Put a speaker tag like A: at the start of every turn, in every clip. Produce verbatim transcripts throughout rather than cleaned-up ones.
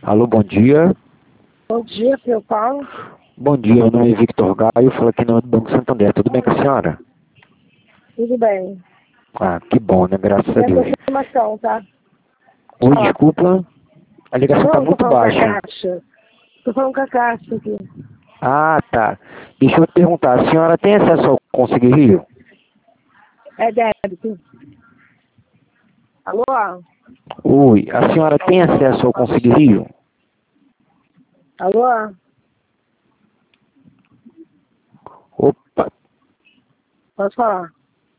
A: Alô, bom dia.
B: Bom dia, seu Paulo.
A: Bom dia, meu nome é Victor Gaio, falo aqui no Banco Santander. Tudo bem com a senhora?
B: Tudo bem.
A: Ah, que bom, né? Graças a
B: É
A: Deus.
B: confirmação, tá?
A: Oi,
B: Ó,
A: desculpa, a ligação está
B: não, tô
A: muito
B: falando com a
A: baixa.
B: Caixa. Tô falando com a Caixa aqui.
A: Ah, tá. Deixa eu perguntar, a senhora tem acesso ao Consegui Rio?
B: É débito. Alô?
A: Oi, a senhora tem acesso ao Consegui Rio?
B: Alô?
A: Opa,
B: Pode falar.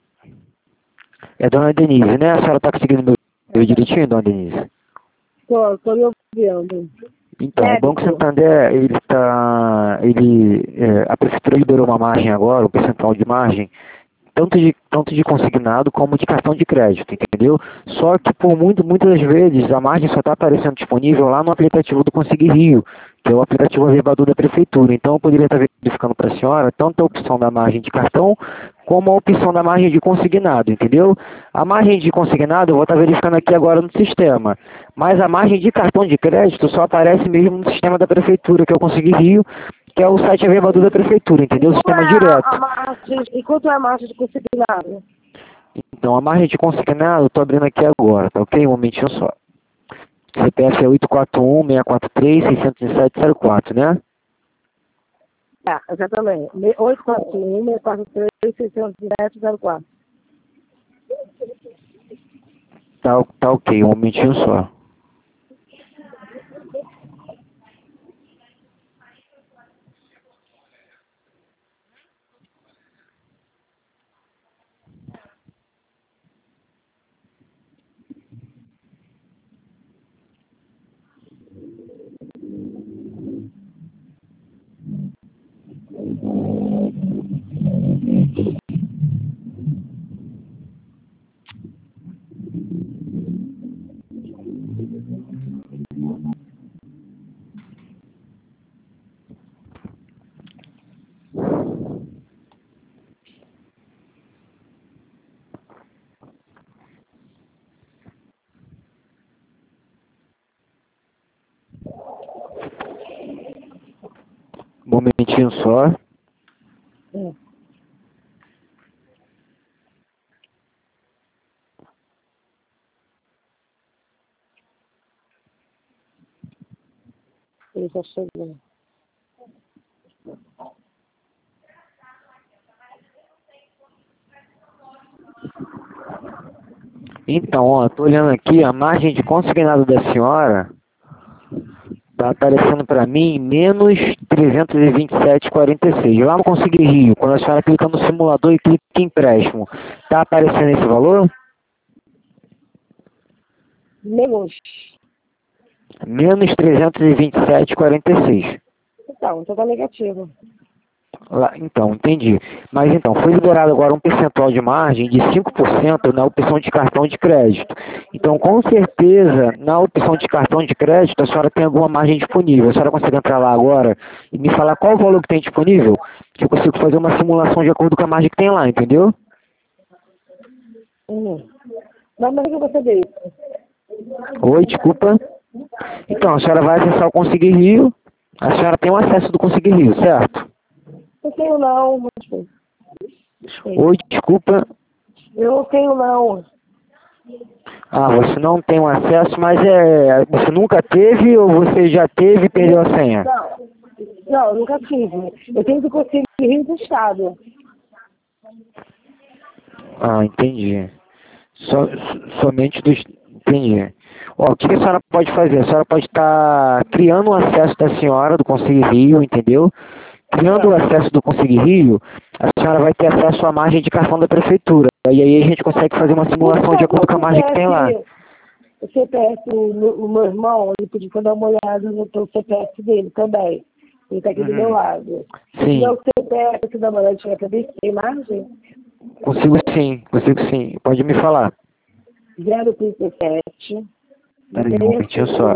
A: é Dona Denise, né? A senhora está conseguindo me ouvir direitinho, Dona Denise?
B: Tô, tô me ouvindo.
A: Então, o Banco
B: Débito.
A: Santander, ele está, ele, é, a prefeitura liberou uma margem agora, um percentual de margem, tanto de, tanto de consignado como de cartão de crédito, entendeu? Só que por muito, muitas vezes a margem só está aparecendo disponível lá no aplicativo do Consegui Rio, que é o aplicativo reservador da prefeitura. Então eu poderia estar verificando para a senhora tanto a opção da margem de cartão como a opção da margem de consignado, entendeu? A margem de consignado eu vou estar verificando aqui agora no sistema, mas a margem de cartão de crédito só aparece mesmo no sistema da prefeitura, que é o Consegui Rio, que é o site reservador da prefeitura, entendeu? O
B: Qual
A: sistema
B: é a, a
A: direto.
B: margem? E quanto é a margem de consignado?
A: Então, a margem de consignado, eu estou abrindo aqui agora, tá ok? Um momentinho só. C P F é oito quatro um, seis quatro três, seis zero sete zero quatro, né?
B: Tá, exatamente. oito quatro um, seis quatro três, seis zero sete zero quatro.
A: Tá, tá ok, um momentinho só. Um momentinho só.
B: Hum. Ele tá chegando.
A: Então, ó, tô olhando aqui, a margem de consignado da senhora tá aparecendo para mim menos trezentos e vinte e sete vírgula quarenta e seis. Lá no Consegui Rio, quando a senhora clica no simulador e clica em empréstimo, tá aparecendo esse valor?
B: Menos.
A: Menos trezentos e vinte e sete vírgula quarenta e seis.
B: Então, então tá negativo.
A: Lá, então, entendi. Mas então, foi liberado agora um percentual de margem de cinco por cento na opção de cartão de crédito. Então, com certeza, na opção de cartão de crédito, a senhora tem alguma margem disponível. A senhora consegue entrar lá agora e me falar qual o valor que tem disponível? Que eu consigo fazer uma simulação de acordo com a margem que tem lá, entendeu?
B: Hum. Mas como é que eu vou saber isso?
A: Oi, desculpa. Então, a senhora vai acessar o Consegui Rio. A senhora tem o acesso do Consegui Rio, certo?
B: Não tenho não, mas...
A: Oi, desculpa.
B: Eu não tenho não.
A: Ah, você não tem o acesso, mas é, você nunca teve ou você já teve e perdeu a senha?
B: Não, não, nunca tive. Eu tenho que conseguir Rio do Estado.
A: Ah, entendi. So, somente dos... Entendi. Ó, o que a senhora pode fazer? A senhora pode estar criando o acesso da senhora do Consegui Rio, entendeu? Criando o acesso do Consegui Rio, a senhora vai ter acesso à margem de cartão da prefeitura. E aí a gente consegue fazer uma simulação de acordo com a margem que tem lá.
B: O C P F do meu irmão, ele podia dar uma olhada no teu C P F dele também. Ele está aqui do meu
A: Uhum.
B: lado.
A: Sim.
B: Meu C P F, você dá uma olhadinha também, tem margem?
A: Consigo sim, consigo sim. Pode me falar.
B: zero trinta e sete.
A: Peraí, um momentinho só.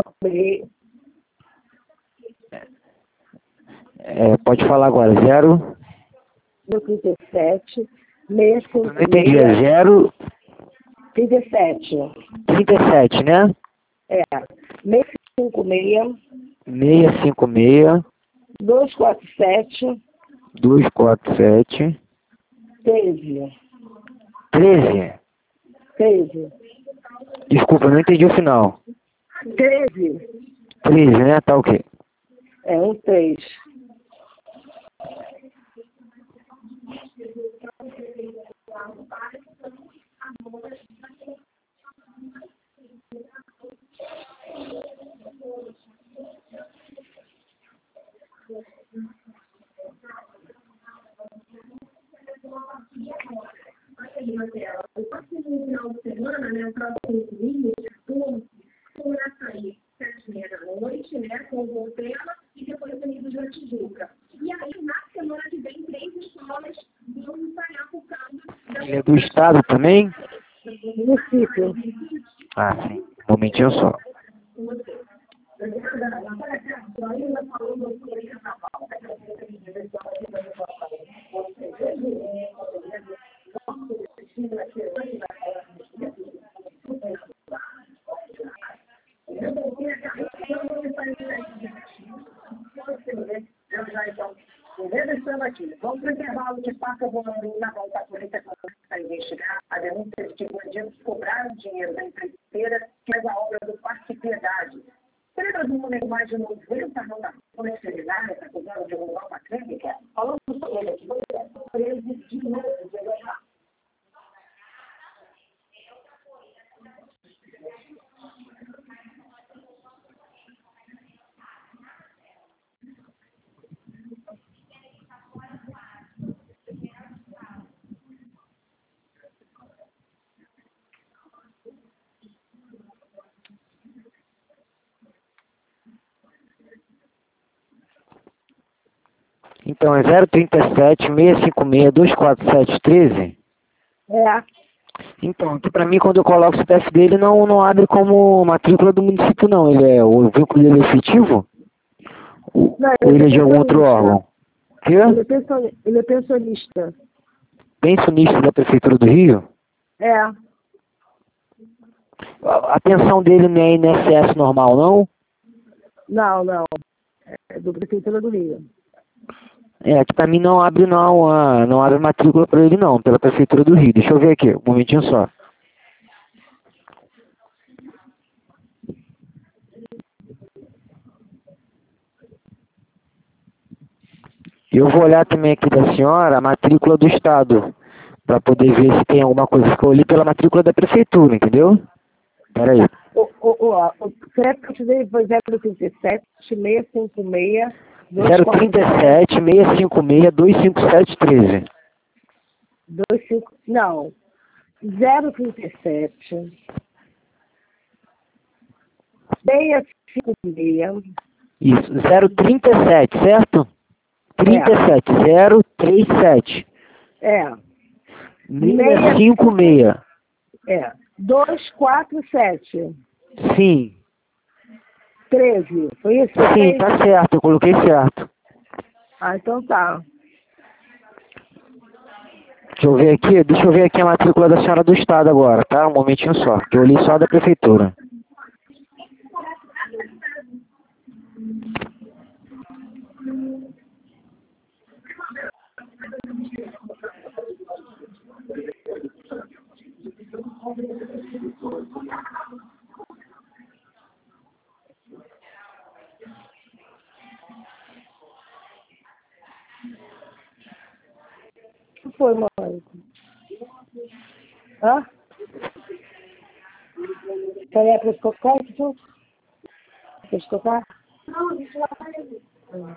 A: É, pode falar agora. Zero.
B: zero trinta e sete. seis
A: Eu não entendi. É zero.
B: trinta e sete.
A: trinta e sete, né?
B: É. cinco seis,
A: seis cinco seis,
B: dois quatro sete,
A: dois quatro sete,
B: treze.
A: treze.
B: treze.
A: Desculpa, não entendi o final.
B: treze.
A: treze, né? Tá ok.
B: É um três.
C: O próximo final de semana, né, o próximo domingo, por açaí, sete e meia da noite, né, com Voltela e depois Avenida da Tijuca. E aí, na semana que vem, três escolas vão ensaiar por causa
A: Ele é do estado também?
B: Município.
A: Ah, sim. Um momentinho só.
C: Aqui. Vamos para o intervalo de Paca Bonaru na volta à polícia para investigar a denúncia de que bandidos cobraram dinheiro da empreiteira que fez a obra do Parque Piedade. Lembra do número mais de noventa renovações criminais acusados de roubar uma clínica? Falamos sobre ele aqui, preso de novo de ganhar.
A: Então, é zero trinta e sete, seis cinco seis, dois quatro sete, treze?
B: É.
A: Então, aqui pra mim, quando eu coloco o C P F dele, não, não abre como matrícula do município, não. Ele é, o vínculo dele é efetivo? Ou
B: Não,
A: ou ele é de algum
B: pensionista.
A: outro órgão? Quê?
B: Ele é, pension... ele é pensionista.
A: Pensionista da Prefeitura do Rio?
B: É.
A: A, a pensão dele não é I N S S normal, não?
B: Não, não. É do Prefeitura do Rio.
A: É, aqui pra mim não abre não, a, não abre matrícula pra ele não, pela Prefeitura do Rio. Deixa eu ver aqui, um momentinho só. Eu vou olhar também aqui da senhora a matrícula do Estado, para poder ver se tem alguma coisa que eu li pela matrícula da Prefeitura, entendeu? Pera aí.
B: O, o, o, o C P F que eu te dei foi zero trinta e sete, seis cinco seis,
A: zero trinta e sete, seis cinco seis, dois cinco sete, treze.
B: dois cinco não. zero trinta e sete, seis cinco seis.
A: Isso, zero trinta e sete, certo? trinta e sete, zero trinta e sete.
B: É.
A: seis cinco seis.
B: É. dois quatro sete.
A: Sim.
B: treze. Foi isso?
A: Sim, tá certo, eu coloquei certo.
B: Ah, então tá.
A: Deixa eu ver aqui, deixa eu ver aqui a matrícula da senhora do Estado agora, tá? Um momentinho só, que eu li só da Prefeitura.
B: O que foi, mãe? Hã? Quer para escocar, tio? Quer escocar? Não, deixa eu lá.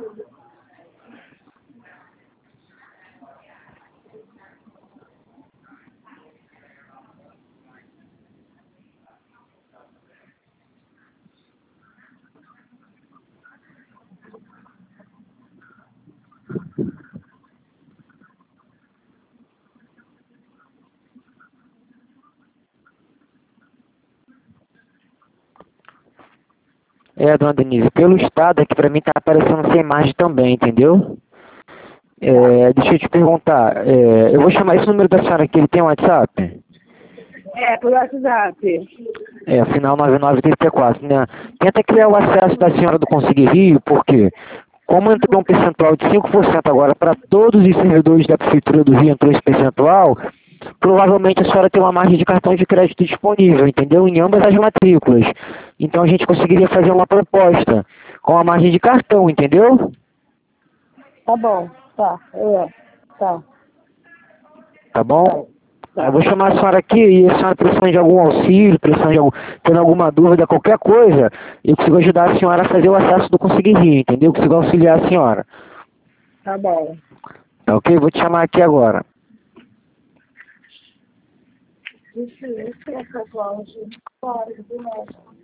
A: É, dona Denise, pelo Estado aqui pra mim tá aparecendo sem imagem também, entendeu? É, deixa eu te perguntar, é, eu vou chamar esse número da senhora aqui, ele tem um WhatsApp?
B: É, por WhatsApp.
A: É, final nove nove trinta e quatro, né? Tenta criar o acesso da senhora do Conseguir Rio, porque como entrou um percentual de cinco por cento agora para todos os servidores da Prefeitura do Rio, entrou esse percentual, provavelmente a senhora tem uma margem de cartão de crédito disponível, entendeu? Em ambas as matrículas. Então a gente conseguiria fazer uma proposta com a margem de cartão, entendeu?
B: Tá bom, tá, é, tá.
A: Tá bom? Eu vou chamar a senhora aqui e a senhora precisando de algum auxílio, precisando de algum, tendo alguma dúvida, qualquer coisa, eu consigo ajudar a senhora a fazer o acesso do Conseguir Rir, entendeu? Eu consigo auxiliar a senhora.
B: Tá bom.
A: Tá ok? Vou te chamar aqui agora.
B: Isso, isso é essa Cláudia. Claro,